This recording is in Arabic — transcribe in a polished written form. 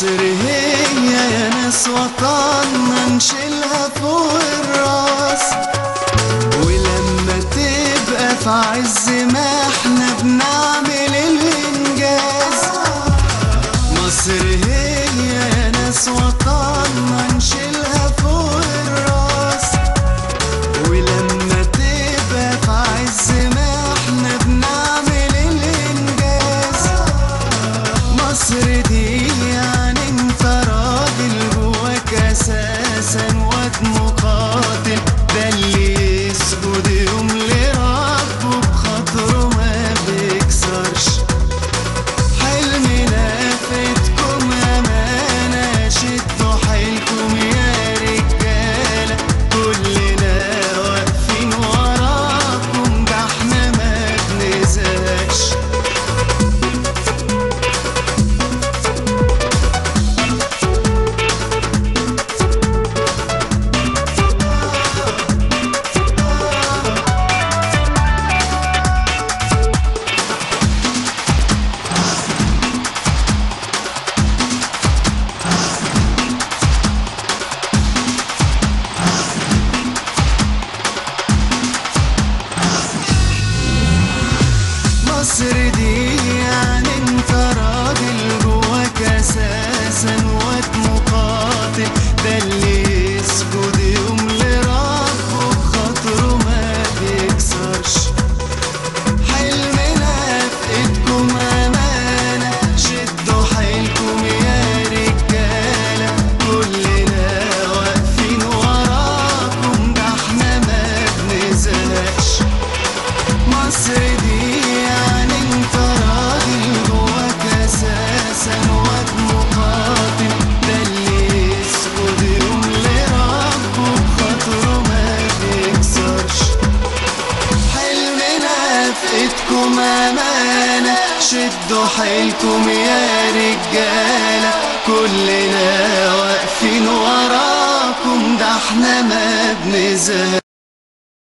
مصر هي يا ناس وطننا نشيلها فوق الراس، ولما تبقى في عز ما احنا بنعمل الانجاز. مصر هي يا ناس وطننا نشيلها فوق الراس، ولما تبقى في عز ما احنا بنعمل الانجاز. مصر دي يعني انت راجل جواك اساسا واد مقاتل، ده اللي يسجد يوم لربه بخاطره ما بيكسرش. حلمنا في ايدكم امانه، شدوا حيلكم يا رجاله، كلنا واقفين وراكم، ده احنا ما بنزهقش. مصر دي يعني انت راجل جواك اساسا واد مقاتل، ده اللي يسجد يوم لربه بخاطره ما بيكسرش. حلمنا في ايدكم امانه، شدوا حيلكم يا رجاله، كلنا واقفين وراكم، ده احنا ما بنزهقش. مصر دي يعني انت راجل جواك اساسا واد مقاتل، ده اللي يسجد يوم لربه بخاطره ما بيكسرش. حلمنا في ايدكم امانه، شدوا حيلكم يا رجاله، كلنا واقفين وراكم، ده احنا ما بنزهقش.